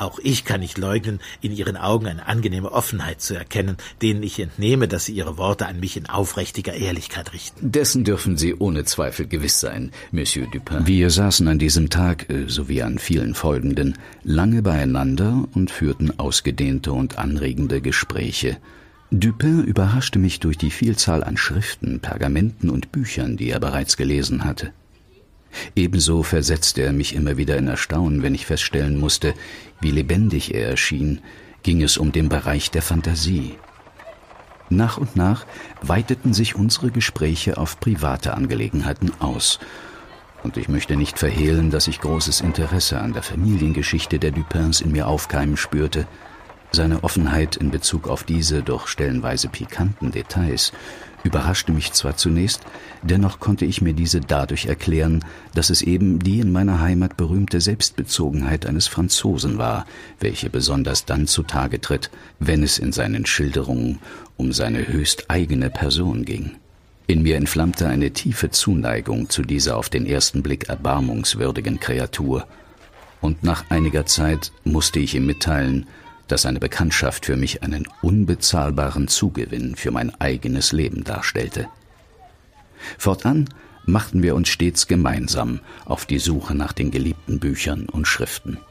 Auch ich kann nicht leugnen, in Ihren Augen eine angenehme Offenheit zu erkennen, denen ich entnehme, dass Sie Ihre Worte an mich in aufrichtiger Ehrlichkeit richten. Dessen dürfen Sie ohne Zweifel gewiss sein, Monsieur Dupin. Wir saßen an diesem Tag, sowie an vielen folgenden, lange beieinander und führten ausgedehnte und anregende Gespräche. Dupin überraschte mich durch die Vielzahl an Schriften, Pergamenten und Büchern, die er bereits gelesen hatte. Ebenso versetzte er mich immer wieder in Erstaunen, wenn ich feststellen musste, wie lebendig er erschien, ging es um den Bereich der Fantasie. Nach und nach weiteten sich unsere Gespräche auf private Angelegenheiten aus, und ich möchte nicht verhehlen, dass ich großes Interesse an der Familiengeschichte der Dupins in mir aufkeimen spürte. Seine Offenheit in Bezug auf diese doch stellenweise pikanten Details überraschte mich zwar zunächst, dennoch konnte ich mir diese dadurch erklären, dass es eben die in meiner Heimat berühmte Selbstbezogenheit eines Franzosen war, welche besonders dann zutage tritt, wenn es in seinen Schilderungen um seine höchst eigene Person ging. In mir entflammte eine tiefe Zuneigung zu dieser auf den ersten Blick erbarmungswürdigen Kreatur, und nach einiger Zeit musste ich ihm mitteilen, dass seine Bekanntschaft für mich einen unbezahlbaren Zugewinn für mein eigenes Leben darstellte. Fortan machten wir uns stets gemeinsam auf die Suche nach den geliebten Büchern und Schriften.